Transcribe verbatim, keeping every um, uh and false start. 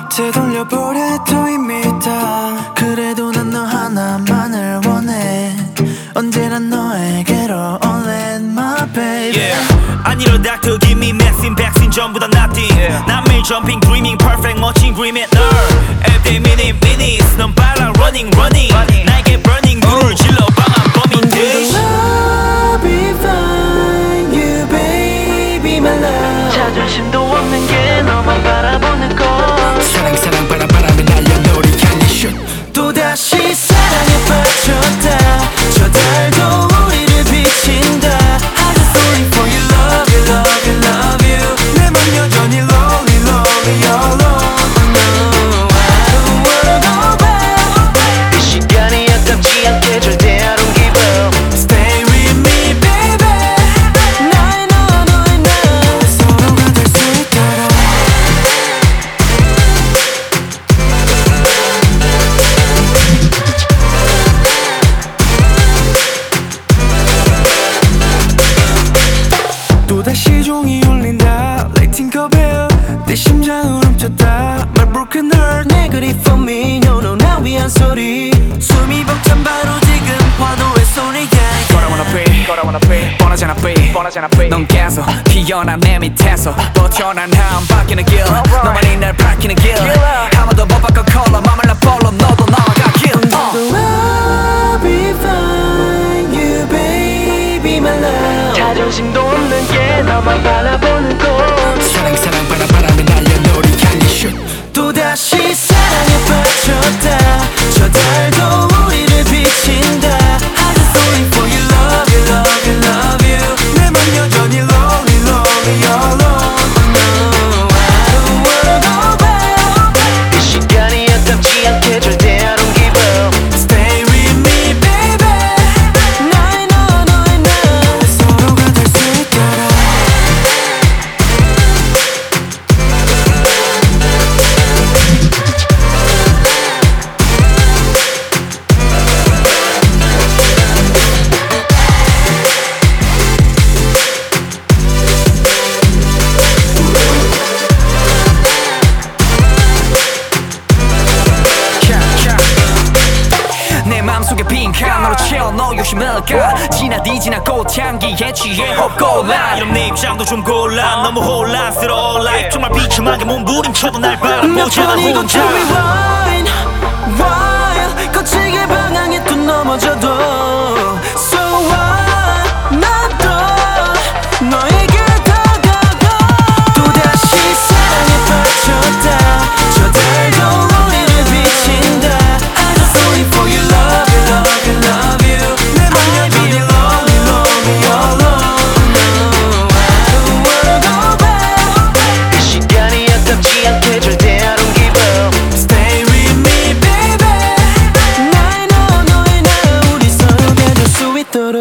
되돌려보래도 이미 다 그래도 난 너 하나만을 원해 언제나 너에게로 all in my baby yeah. 아니로 닥터 give me medicine vaccine 전부 다 nothing yeah. 난 매일 jumping dreaming perfect 멋진 dreaming 널 everyday minute minutes 넌 빨라 running running, running. 나에게 burning 불을 질러 방한 범인들 I'll be fine you baby my love 자존심도 없는 게 너만 바라보는 것 사랑 사랑 바람 바람에 날려 너를 향해 슛 또다시 사랑에 빠졌다 저 달도 우리를 비친다 I just only for you love you love you love you 내 맘 여전히 lonely lonely alone no I don't wanna go back 이 시간이 아깝지 않게 절대 I don't give up Stay with me baby 나의 너 너의 나 서로가 될 수 있도록 또다시 종이 울린다 Like Tinkerbell 내 심장을 훔쳤다 My broken heart 내 그리 for me No no 나 위한 소리 숨이 벅찬 바로 지금 환호의 소리야 What I wanna be, what I wanna be 뻔하잖아 be, 뻔하잖아 be 넌 계속 피어난 내 밑에서 버텨난 한 바뀌는 길 너만이 날 밝히는 길 아무도 못 바꿔 컬러 맘을 나 볼로 너도 나아가길 uh. I'll be fine you baby my love 자존심도 없는 게 너만 바라보는 것 사랑 사랑 바람 바람에 날려 너를 향해 슛 또다시 사랑에 빠졌다 저 달도 우리를 비친다 I just only for you love you love you love you 내 맘 여전히 lonely lonely alone no I don't wanna go back 이 시간이 아깝지 않게 절대 I don't give up Stay with me baby 나의 너 너의 나 서로가 될 수 있도록 내 맘속에 빈 칸으로 채워 너 욕심을 가 지나디지나 꽃향기에 취해 헛골라 이런 내 입장도 좀 곤란 너무 혼란스러워 life 정말 비참하게 몸부림쳐도 날 바라보잖아 혼자 rewind, while 거칠게 방향에 또 넘어져도